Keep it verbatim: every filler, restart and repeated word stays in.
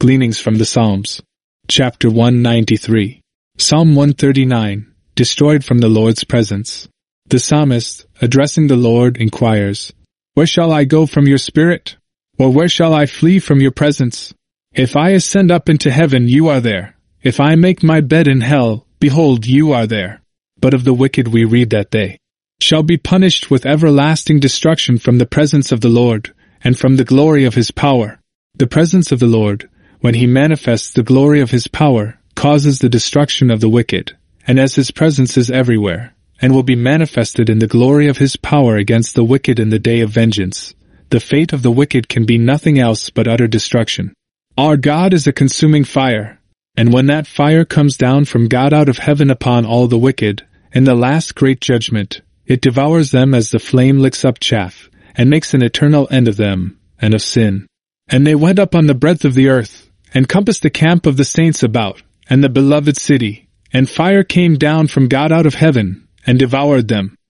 Gleanings from the Psalms. Chapter one ninety-three. Psalm one thirty-nine. Destroyed from the Lord's presence. The psalmist, addressing the Lord, inquires, "Where shall I go from your spirit? Or where shall I flee from your presence? If I ascend up into heaven, you are there. If I make my bed in hell, behold, you are there." But of the wicked we read that they shall be punished with everlasting destruction from the presence of the Lord, and from the glory of his power. The presence of the Lord, when he manifests the glory of his power, causes the destruction of the wicked, and as his presence is everywhere, and will be manifested in the glory of his power against the wicked in the day of vengeance, the fate of the wicked can be nothing else but utter destruction. Our God is a consuming fire, and when that fire comes down from God out of heaven upon all the wicked, in the last great judgment, it devours them as the flame licks up chaff, and makes an eternal end of them, and of sin. And they went up on the breadth of the earth, and compassed the camp of the saints about, and the beloved city, and fire came down from God out of heaven, and devoured them.